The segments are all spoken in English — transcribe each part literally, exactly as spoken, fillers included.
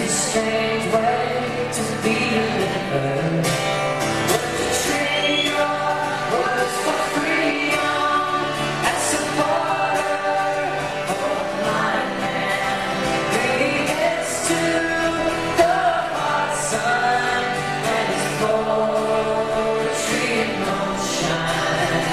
a strange way to be delivered. Would you trade your words for freedom and supporter of my man? Greetings to the hot sun and his poetry in moonshine.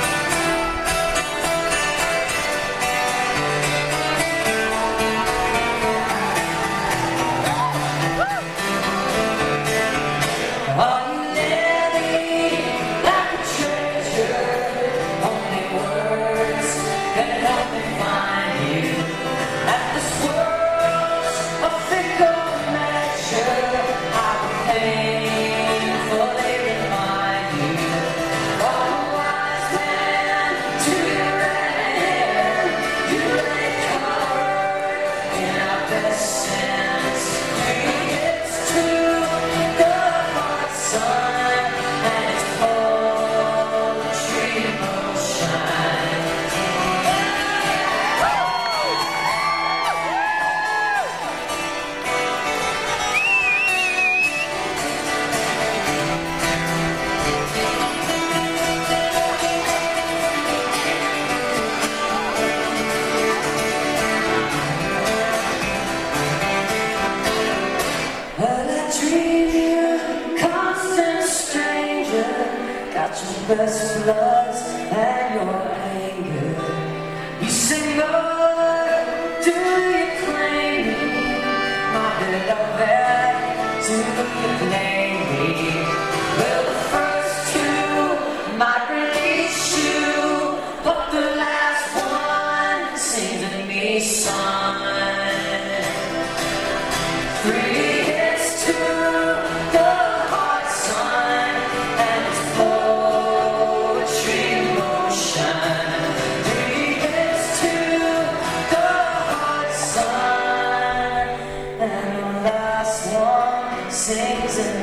Are you living like a treasure? Only words can help me find you. At this world's a fickle measure, I will painfully remind you. All the wise men to your end, you lay covered in our best sins. Greetings to the hot sun and its poetry moonshine. Well, I dream you, constant stranger, got your best floods and your anger. You say, Lord, do you claim me? My beloved, do you claim me? Well, the first two might release you, but the last one sings a me song. Greetings to the hot sun and its poetry motion. Greetings to the hot sun, and the last one sings in